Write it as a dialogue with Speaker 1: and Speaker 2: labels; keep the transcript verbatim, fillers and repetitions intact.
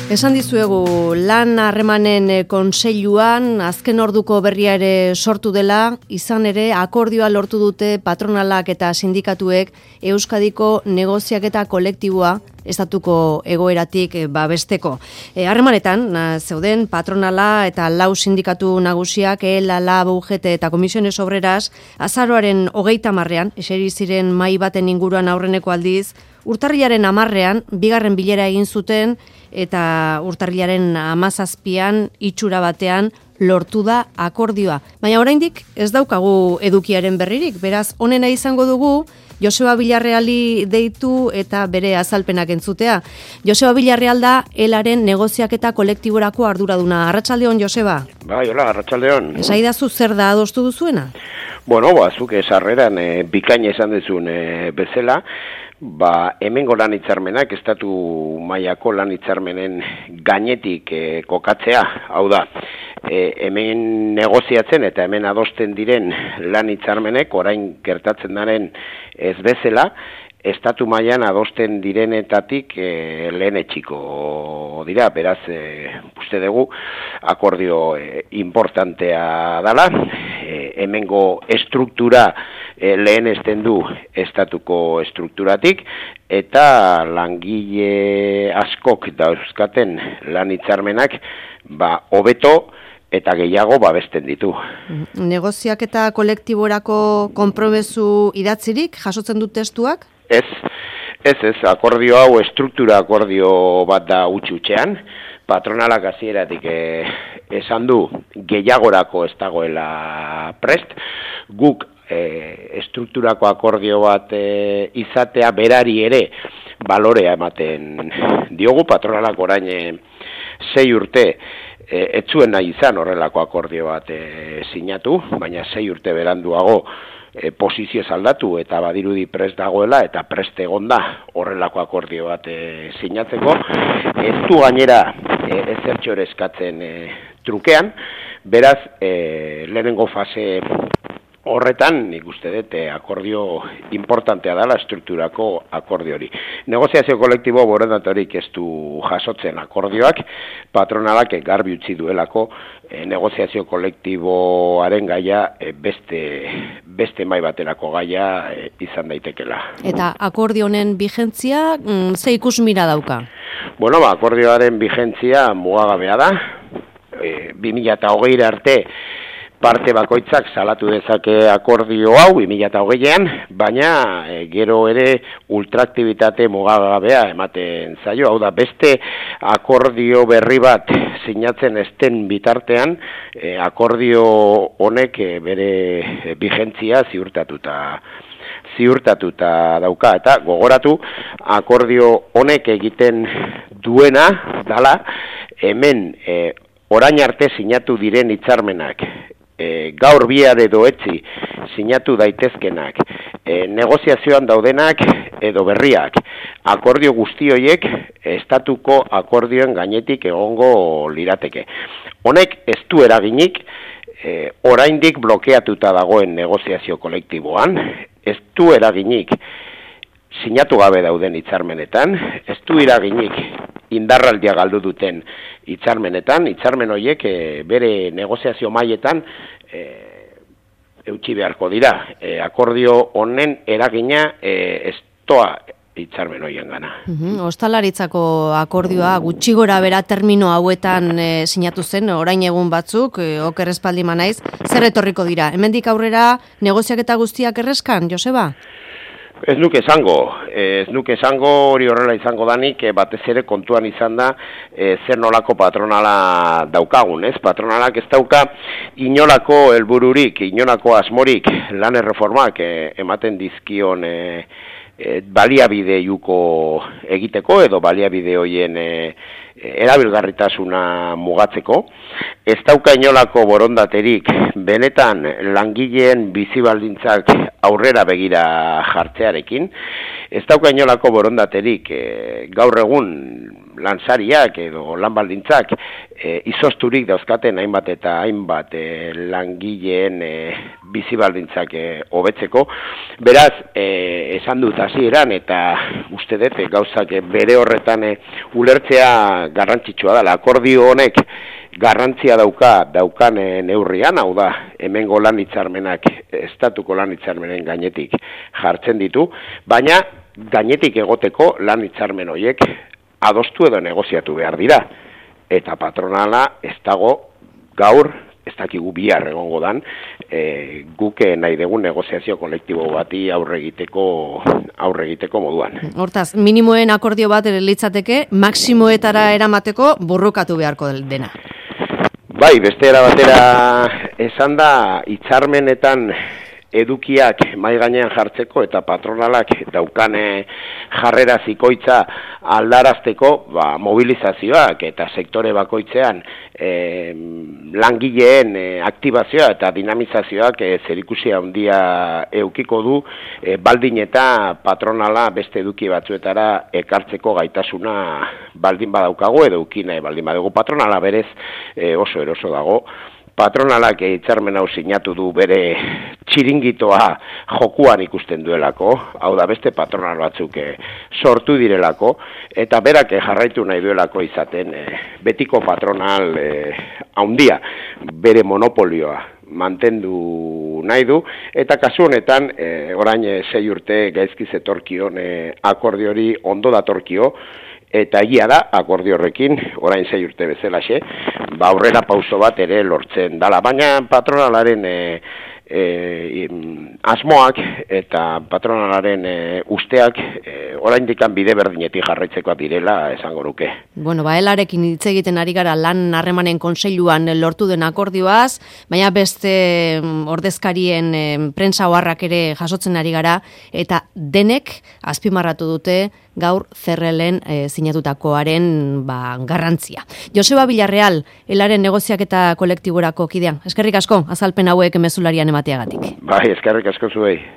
Speaker 1: Esan dizuegu, lan harremanen kontseiluan azken orduko berria ere sortu dela, izan ere akordioa lortu dute patronalak eta sindikatuek Euskadiko negoziaketa kolektiboa estatuko egoeratik babesteko. E, harremanetan, zeuden patronala eta lau sindikatu nagusiak, E L A, Lab, U G T eta Comisiones Obreras, azaroaren hogeita marrean, eseri ziren mahai baten inguruan aurreneko aldiz, urtarrilaren hamarrean, bigarren bilera egin zuten, eta urtarrilaren hamazazpian itxura batean lortu da akordioa. Baina oraindik ez daukagu edukiaren berririk, beraz onena izango dugu Joseba Villarreali deitu eta bere azalpenak entzutea. Joseba Villarreal da elaren negoziaketa kolektiborako arduraduna. Arratsaldeon, Joseba.
Speaker 2: Bai, hola, arratsaldeon.
Speaker 1: Esaidazu zer da adostu duzuena?
Speaker 2: Bueno, ba, zuk esarreran e, bikaina esan duzun e, bezala, ba, hemengo lan hitzarmenak, estatu mailako lan hitzarmenen gainetik e, kokatzea, hau da, e, hemen negoziatzen eta hemen adosten diren lan hitzarmenek, orain gertatzen daren ez bezala, estatu mailan adosten direnetatik e, lehen etxiko dira, beraz, e, uste dugu, akordio e, importantea dala, e, hemengo estruktura e, lehen esten du estatuko estrukturatik, eta langile askok dauzkaten lan hitzarmenak, ba, hobeto eta gehiago babesten ditu.
Speaker 1: Negoziaketa kolektiborako konpromezu idatzirik jasotzen du testuak?
Speaker 2: Ez, ez, ez, akordio hau estruktura akordio bat da utxutxean, patronalak hasieratik eh, esan du gehiagorako ez dagoela prest, guk eh, estrukturako akordio bat eh, izatea berari ere balorea ematen diogu, patronalak orain eh, sei urte ez zuen nahi izan horrelako akordio bat e, sinatu, baina sei urte beranduago e, posizio aldatu eta badirudi prest dagoela eta prest egonda horrelako akordio bat e, sinatzeko. Ez du gainera e, ezertxo ere eskatzen e, trukean, beraz e, lehenengo fase horretan, nik uste dut, akordio importantea dela estrukturako akordio hori. Negoziazio kolektibo borondaterik ez du jasotzen akordioak, patronalak garbi utzi duelako e, negoziazio kolektiboaren gaia e, beste, beste mai baterako gaia e, izan daitekela.
Speaker 1: Eta akordio honen bigentzia, mm, ze ikusmira dauka?
Speaker 2: Bueno, ba, akordioaren bigentzia mugagabea da, e, bi mila hogeira arte, parte bakoitzak salatu dezake akordio hau bi mila hogeian, baina e, gero ere ultraaktibitate mugagabea ematen zaio. Hau da, beste akordio berri bat sinatzen esten bitartean, e, akordio honek e, bere bigentzia ziurtatuta ziurtatuta dauka. Eta gogoratu, akordio honek egiten duena dala, hemen e, orain arte sinatu diren hitzarmenak, E, gaur bihar edo etzi sinatu daitezkenak, e, negoziazioan daudenak edo berriak, akordio guzti horiek estatuko akordioen gainetik egongo lirateke. Honek ez du eraginik e, oraindik blokeatuta dagoen negoziazio kolektiboan, ez du eraginik sinatu gabe dauden hitzarmenetan, ez du eraginik indarraldia galdu duten hitzarmenetan, hitzarmen horiek e, bere negoziazio mailetan e, eutsi beharko dira. E, akordio honen eragina e, estoa hitzarmen horien gana.
Speaker 1: Uhum, Ostalaritzako akordioa gutxi gora bera termino hauetan e, sinatu zen, orain egun batzuk, e, oker espaldi manaiz, zer etorriko dira? Hemendik aurrera negoziaketa guztiak erreskan, Joseba?
Speaker 2: Ez nuke esango, ez nuke esango hori horrela izango danik, e, batez ere kontuan izan da e, zer nolako patronala daukagun, ez? Patronalak ez dauka inolako helbururik, inolako asmorik lan erreformak e, ematen dizkion e, e, baliabide juko egiteko edo baliabide hoien e, erabilgarritasuna mugatzeko. Ez dauka inolako borondaterik benetan langileen bizibaldintzak aurrera begira jartzearekin. Ez dauka inolako borondaterik e, gaur egun lansariak edo lanbaldintzak e, izozturik dauzkaten hainbat eta hainbat e, langileen e, bizibaldintzak e, hobetzeko. Beraz, e, esan dut hasieran eta uste dut gauzak bere horretan e, ulertzea garrantzitsua da. Akordio honek garrantzia dauka daukan neurrian, hau da, hemengo lan hitzarmenak, estatuko lan hitzarmenen gainetik jartzen ditu, baina gainetik egoteko lan hitzarmen horiek adostu edo negoziatu behar dira. Eta patronala ez dago gaur, ez dakigu bihar egongo dan, e, guk nahi dugun negoziazio kolektibo bati aurre egiteko, aurre egiteko moduan.
Speaker 1: Hortaz, minimoen akordio bat ere litzateke, maksimoetara eramateko borrokatu beharko dena.
Speaker 2: Bai, beste era batera esan da, hitzarmenetan edukiak mahai gainean jartzeko eta patronalak daukane jarrera zikoitza aldarazteko, ba, mobilizazioak eta sektore bakoitzean e, langileen e, aktibazioa eta dinamizazioak e, zerikusi handia eukiko du, e, baldin eta patronala beste eduki batzuetara ekartzeko gaitasuna baldin badaukago edo ukina baldin badugu. Patronala berez e, oso eroso dago. Patronalak hitzarmen hau sinatu du bere txiringitoa jokuan ikusten duelako, hau da beste patronal batzuk e, sortu direlako, eta berak e, jarraitu nahi duelako izaten e, betiko patronal e, haundia, bere monopolioa mantendu nahi du, eta kasu honetan, e, orain e, sei urte gaizki zetorkion e, akordiori ondo datorkio, eta egia da, akordio horrekin, orain sei urte bezalaxe, ba aurrera pauso bat ere lortzen dala, baina patronalaren e, e, asmoak eta patronalaren e, usteak e, oraindikan bide berdinetik jarraitzekoak direla esango nuke.
Speaker 1: Bueno, ba, elarekin hitz egiten ari gara lan harremanen kontseiluan lortu den akordioaz, baina beste ordezkarien e, prentsa oharrak ere jasotzen ari gara, eta denek azpimarratu dute gaur zerrelen e, sinatutakoaren ba, garrantzia. Joseba Villarreal, elaren negoziak eta kolektiborako kidea. Eskerrik asko, azalpen hauek mezularian emateagatik.
Speaker 2: Bai, eskerrik asko zuei.